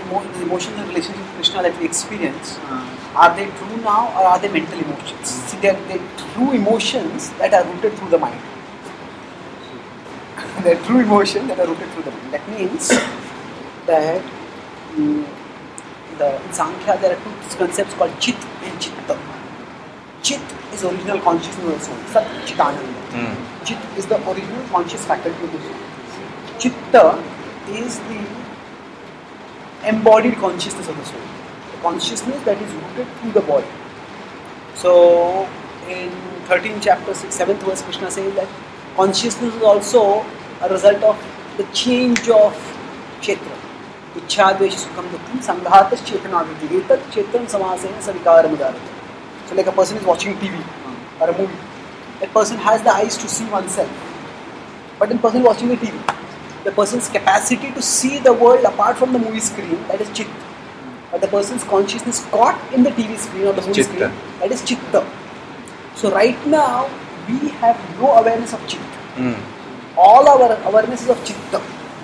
the emotions and relations with Krishna that we experience, are they true now or are they mental emotions? See, they are true emotions that are rooted through the mind. They are true emotions that are rooted through the mind. That means that in Sankhya there are two concepts called Chit and Chitta. Chit is original consciousness of the soul. Sat Chitananda. Chit is the original conscious faculty of the soul. Chitta is the embodied consciousness of the soul. The consciousness that is rooted through the body. So, in 13th chapter, 7th verse, Krishna says that consciousness is also a result of the change of Kshetra. Ichha, Dvesha, Sukham, Dukkham, Sanghatas, Chetana, Vritti. Etat, Chetan, Samasena, Savikara, Mudarata. So, like a person is watching TV or a movie. That person has the eyes to see oneself. But the person watching the TV, the person's capacity to see the world apart from the movie screen, that is Chitta. But the person's consciousness caught in the TV screen or the movie screen, that is Chitta. So right now, we have no awareness of Chitta. All our awareness is of Chitta.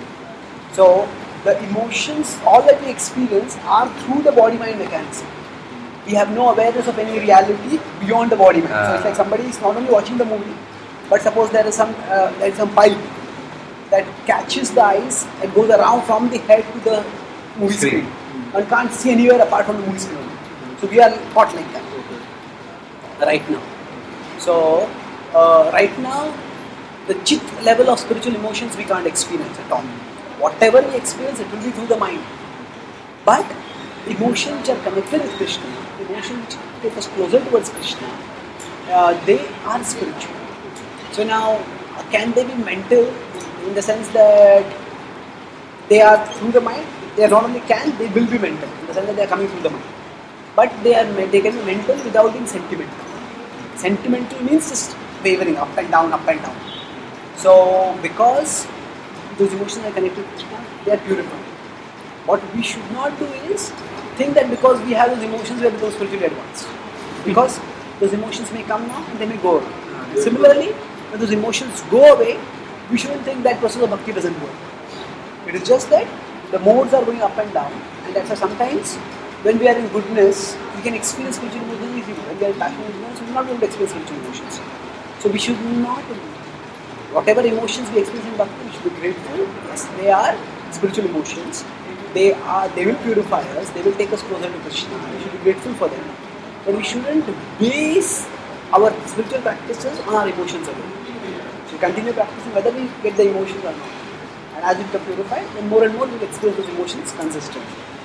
So the emotions, all that we experience are through the body-mind mechanism. We have no awareness of any reality beyond the body-mind. So it's like somebody is not only watching the movie, but suppose there is some pipe that catches the eyes and goes around from the head to the movie screen. One can't see anywhere apart from the movie screen. So we are caught like that right now. So right now, the Chit level of spiritual emotions we can't experience at all. Whatever we experience, it will be through the mind. But emotions which are connected with Krishna, emotions which take us closer towards Krishna, they are spiritual. So now, can they be mental in the sense that they are through the mind? They are not only can, they will be mental in the sense that they are coming through the mind. But they can be mental without being sentimental. Sentimental means just wavering up and down, up and down. So because those emotions are connected to Krishna, they are purified. What we should not do is think that because we have those emotions, we are become spiritually advanced. Because those emotions may come now and they may go away. Similarly, when those emotions go away, we shouldn't think that process of bhakti doesn't work. It is just that the modes are going up and down, and that's why sometimes when we are in goodness, we can experience spiritual emotions easily. When we are in passionate emotions, we will not be able to experience spiritual emotions. So we should not, whatever emotions we experience in bhakti, we should be grateful. Yes, they are spiritual emotions. They will purify us. They will take us closer to Krishna. We should be grateful for them. But we shouldn't base our spiritual practices on our emotions alone. So we continue practicing whether we get the emotions or not. And as we become purified, then more and more we will experience those emotions consistently.